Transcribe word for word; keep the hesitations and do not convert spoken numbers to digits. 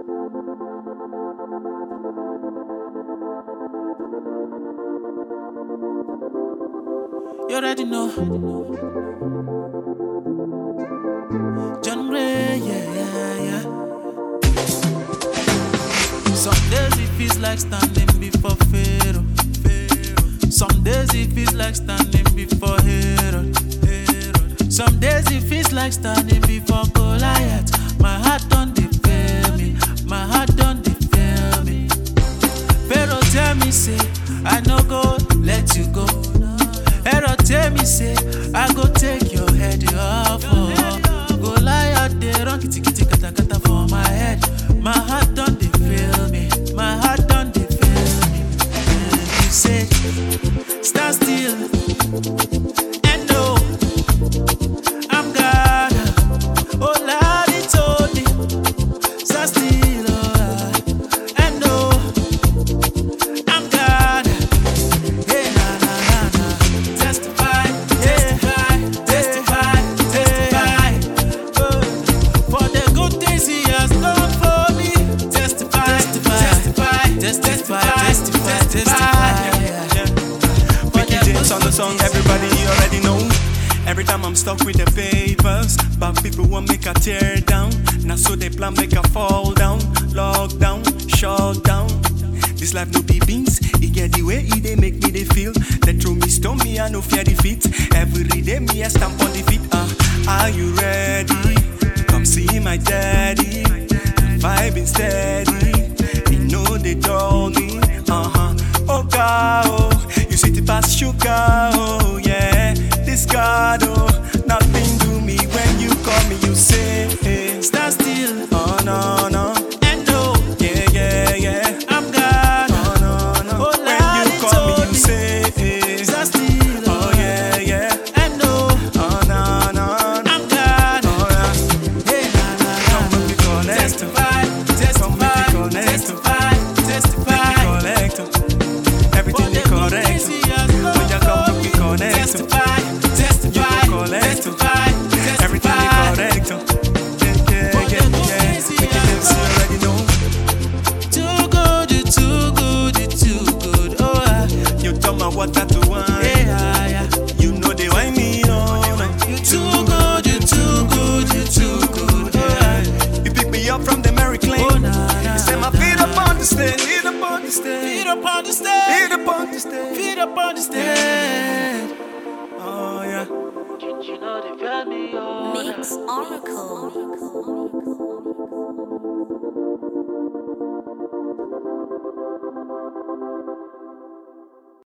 You already know. John Gray, yeah, yeah, yeah. Some days it feels like standing before Pharaoh. Some days it feels like standing before Herod. Some days it feels like standing before Goliath. My heart don't fail me. My heart don't fail me. Pharaoh tell me say I no go let you go. Herod tell me say I go take your head off. Oh. Goliath they run kitty kitty kata kata for my head. My heart don't fail me. My heart don't fail me. And you say stand still and know I'm God. Oh Lord, he told me stand still, oh, and know I'm God. Hey, na na na na, testify, testify, testify, testify. Oh, for the good things He has done for me. Testify, testify, testify, testify, testify. Mickey James on the song, everybody already know. Every time I'm stuck with the papers, but people want make a tear down. Now so they plan make a fall down, lockdown, shut down. This life no be beans, it get the way it they make me they feel. They throw me stone me I no fear defeat. Every day me I stamp on the feet. Uh, are you ready? Come see my daddy. The vibe is steady. They know they told me. Uh huh. Oh God, oh, you see the past sugar. Oh yeah, this God, oh, nothing do me when you call me. You say, hey, Stand still oh no no, and know yeah yeah yeah. I'm God. Oh no no, Oh, when Lord, you he call me, told you me. say, hey, Stand still, oh yeah yeah. and know Oh no no, I'm God. oh yeah. Hey, na na na Come na. make me connect, Testify, come make testify, me connect, testify, testify. collect, everything is correct. When you come make me connect, Testify, you testify, go collect, testify, everything is testify. correct. Yeah yeah yeah yeah. Make it you already know. Too good, you too good, you too good. Oh, ah, You tell me what I do want. yeah, yeah. You know they want me on. You too good, you too good, you too good. Oh, ah, You pick me up from the Mary oh Clay. na na. You say my feet up on the stage, feet up on the Feet stage, up on the stage, feet up on the stage. feet up on the stage. Oh yeah. You know they felt me on. Mix Oracle.